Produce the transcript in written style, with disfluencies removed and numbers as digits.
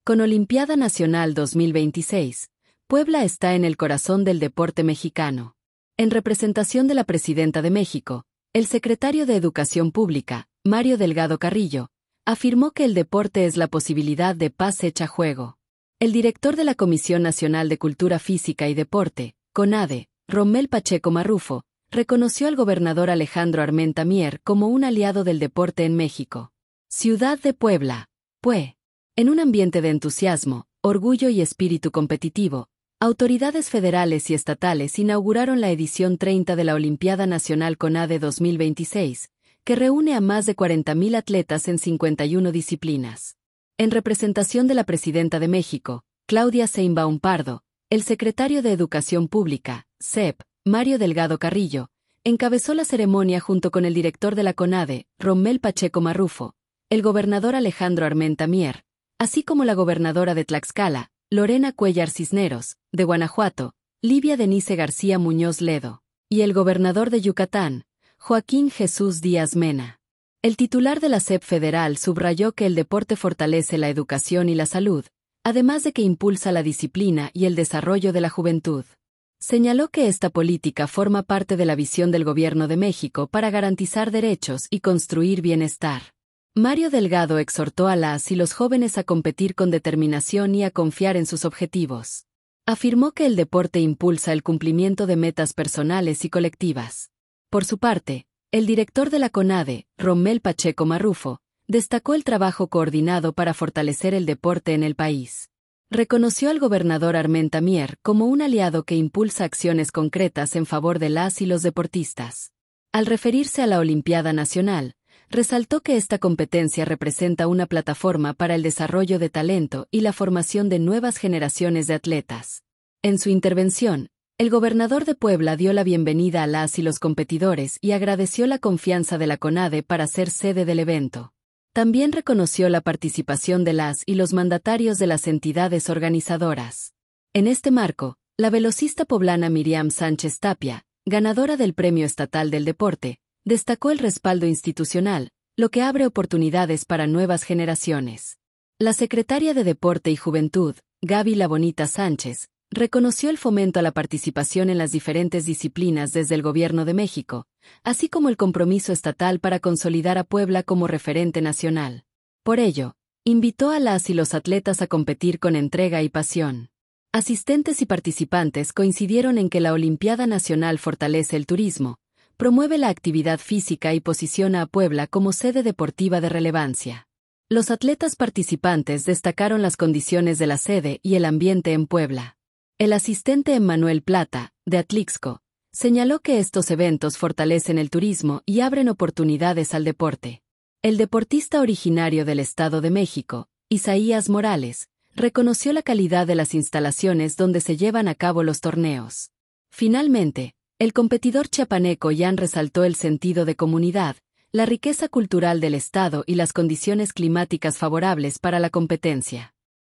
Con Olimpiada Nacional 2026, Puebla está en el corazón del deporte mexicano. En representación de la Presidenta de México, el secretario de Educación Pública, Mario Delgado Carrillo, afirmó que el deporte es la posibilidad de paz hecha juego. El director de la Comisión Nacional de Cultura Física y Deporte, CONADE, Rommel Pacheco Marrufo, reconoció al gobernador Alejandro Armenta Mier como un aliado del deporte en México. Ciudad de Puebla, PUE. En un ambiente de entusiasmo, orgullo y espíritu competitivo, autoridades federales y estatales inauguraron la edición 30 de la Olimpiada Nacional CONADE 2026, que reúne a más de 40,000 atletas en 51 disciplinas. En representación de la Presidenta de México, Claudia Sheinbaum Pardo, el secretario de Educación Pública, SEP, Mario Delgado Carrillo, encabezó la ceremonia junto con el director de la CONADE, Rommel Pacheco Marrufo, el gobernador Alejandro Armenta Mier, así como la gobernadora de Tlaxcala, Lorena Cuellar Cisneros, de Guanajuato, Livia Denise García Muñoz Ledo, y el gobernador de Yucatán, Joaquín Jesús Díaz Mena. El titular de la SEP federal subrayó que el deporte fortalece la educación y la salud, además de que impulsa la disciplina y el desarrollo de la juventud. Señaló que esta política forma parte de la visión del Gobierno de México para garantizar derechos y construir bienestar. Mario Delgado exhortó a las y los jóvenes a competir con determinación y a confiar en sus objetivos. Afirmó que el deporte impulsa el cumplimiento de metas personales y colectivas. Por su parte, el director de la CONADE, Rommel Pacheco Marrufo, destacó el trabajo coordinado para fortalecer el deporte en el país. Reconoció al gobernador Armenta Mier como un aliado que impulsa acciones concretas en favor de las y los deportistas. Al referirse a la Olimpiada Nacional, resaltó que esta competencia representa una plataforma para el desarrollo de talento y la formación de nuevas generaciones de atletas. En su intervención, el gobernador de Puebla dio la bienvenida a las y los competidores y agradeció la confianza de la CONADE para ser sede del evento. También reconoció la participación de las y los mandatarios de las entidades organizadoras. En este marco, la velocista poblana Miriam Sánchez Tapia, ganadora del Premio Estatal del Deporte, destacó el respaldo institucional, lo que abre oportunidades para nuevas generaciones. La secretaria de Deporte y Juventud, Gaby La Bonita Sánchez, reconoció el fomento a la participación en las diferentes disciplinas desde el Gobierno de México, así como el compromiso estatal para consolidar a Puebla como referente nacional. Por ello, invitó a las y los atletas a competir con entrega y pasión. Asistentes y participantes coincidieron en que la Olimpiada Nacional fortalece el turismo, promueve la actividad física y posiciona a Puebla como sede deportiva de relevancia. Los atletas participantes destacaron las condiciones de la sede y el ambiente en Puebla. El asistente Emmanuel Plata, de Atlixco, señaló que estos eventos fortalecen el turismo y abren oportunidades al deporte. El deportista originario del Estado de México, Isaías Morales, reconoció la calidad de las instalaciones donde se llevan a cabo los torneos. Finalmente, el competidor chiapaneco Jan resaltó el sentido de comunidad, la riqueza cultural del estado y las condiciones climáticas favorables para la competencia.